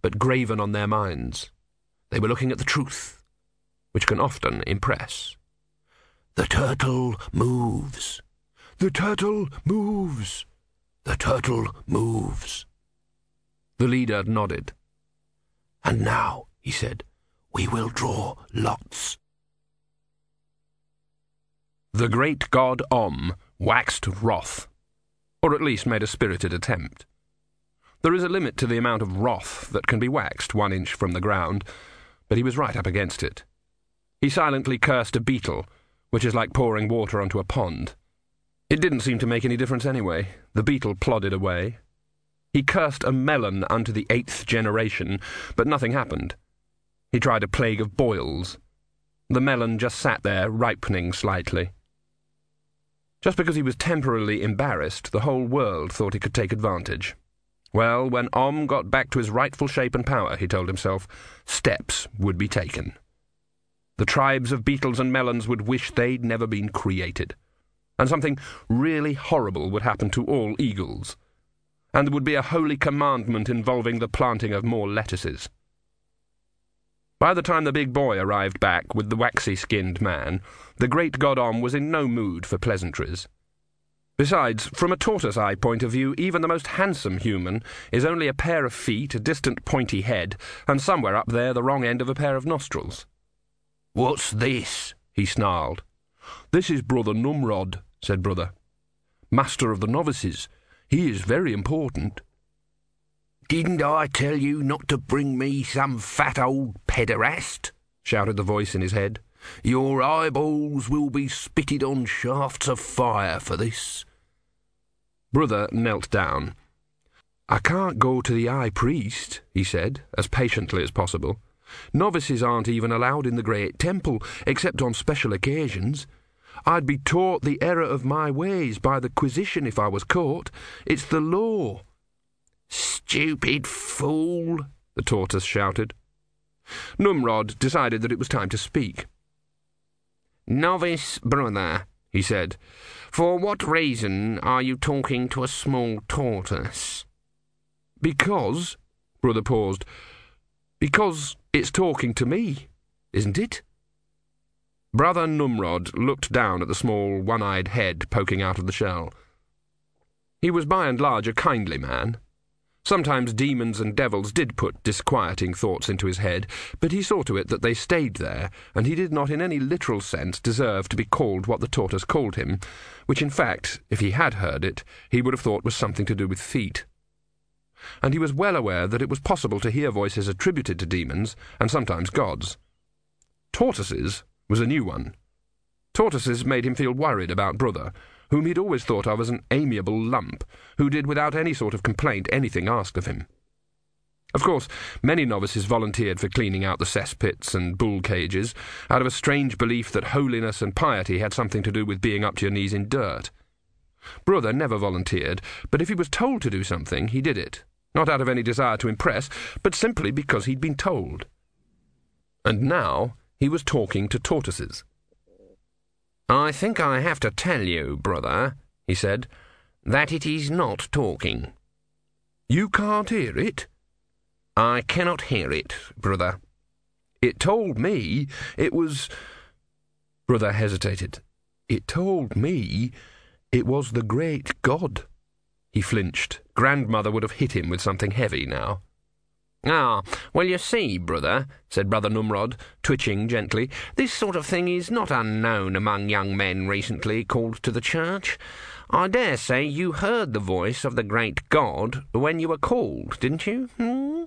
but graven on their minds. They were looking at the truth, which can often impress. "The turtle moves. The turtle moves. The turtle moves." The leader nodded. "And now," he said, "we will draw lots." The great god Om waxed wroth, or at least made a spirited attempt. There is a limit to the amount of wrath that can be waxed 1 inch from the ground, but he was right up against it. He silently cursed a beetle, which is like pouring water onto a pond. It didn't seem to make any difference anyway. The beetle plodded away. He cursed a melon unto the 8th generation, but nothing happened. He tried a plague of boils. The melon just sat there, ripening slightly. Just because he was temporarily embarrassed, the whole world thought he could take advantage. Well, when Om got back to his rightful shape and power, he told himself, steps would be taken. The tribes of beetles and melons would wish they'd never been created. And something really horrible would happen to all eagles. And there would be a holy commandment involving the planting of more lettuces. By the time the big boy arrived back with the waxy-skinned man, the great god Om was in no mood for pleasantries. Besides, from a tortoise-eye point of view, even the most handsome human is only a pair of feet, a distant pointy head, and somewhere up there the wrong end of a pair of nostrils. "What's this?" he snarled. "This is Brother Numrod," said Brother. "Master of the novices. He is very important." "Didn't I tell you not to bring me some fat old pederast?" shouted the voice in his head. "Your eyeballs will be spitted on shafts of fire for this." Brother knelt down. "I can't go to the high priest," he said, as patiently as possible. "Novices aren't even allowed in the great temple, except on special occasions. I'd be taught the error of my ways by the Quisition if I was caught. It's the law." "Stupid fool!" the tortoise shouted. Numrod decided that it was time to speak. "Novice brother," he said, "for what reason are you talking to a small tortoise?" "Because," Brother paused, "because it's talking to me, isn't it?" Brother Numrod looked down at the small, one-eyed head poking out of the shell. He was by and large a kindly man. Sometimes demons and devils did put disquieting thoughts into his head, but he saw to it that they stayed there, and he did not in any literal sense deserve to be called what the tortoise called him, which in fact, if he had heard it, he would have thought was something to do with feet. And he was well aware that it was possible to hear voices attributed to demons, and sometimes gods. Tortoises was a new one. Tortoises made him feel worried about Brother, whom he'd always thought of as an amiable lump, who did without any sort of complaint anything asked of him. Of course, many novices volunteered for cleaning out the cesspits and bull cages, out of a strange belief that holiness and piety had something to do with being up to your knees in dirt. Brother never volunteered, but if he was told to do something, he did it, not out of any desire to impress, but simply because he'd been told. And now he was talking to tortoises. "I think I have to tell you, brother," he said, "that it is not talking." "You can't hear it?" "I cannot hear it, brother." "It told me it was—" Brother hesitated. "It told me it was the great God." He flinched. Grandmother would have hit him with something heavy now. "Ah, well, you see, brother," said Brother Numrod, twitching gently, "this sort of thing is not unknown among young men recently called to the church. I dare say you heard the voice of the great God when you were called, didn't you?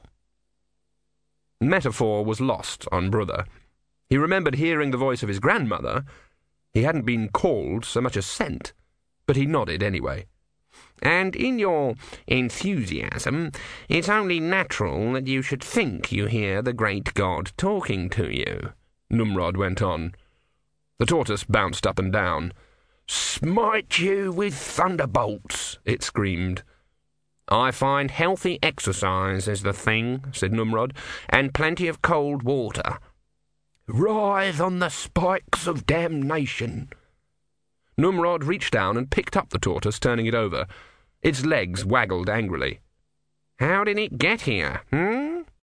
Metaphor was lost on Brother. He remembered hearing the voice of his grandmother. He hadn't been called so much as sent, but he nodded anyway. "And in your enthusiasm, it's only natural that you should think you hear the great God talking to you," Numrod went on. The tortoise bounced up and down. "Smite you with thunderbolts!" it screamed. "I find healthy exercise is the thing," said Numrod, "and plenty of cold water." "Writhe on the spikes of damnation." Numrod reached down and picked up the tortoise, turning it over. Its legs waggled angrily. "How did it get here,